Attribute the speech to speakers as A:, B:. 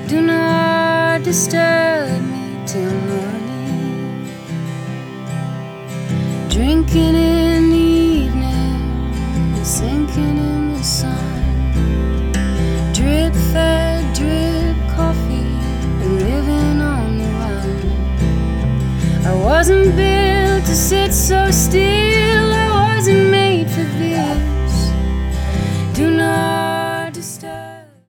A: Do not disturb me till morning. Drinking in the evening, sinking in the sun. Drip fed, drip coffee, living on the run. I wasn't big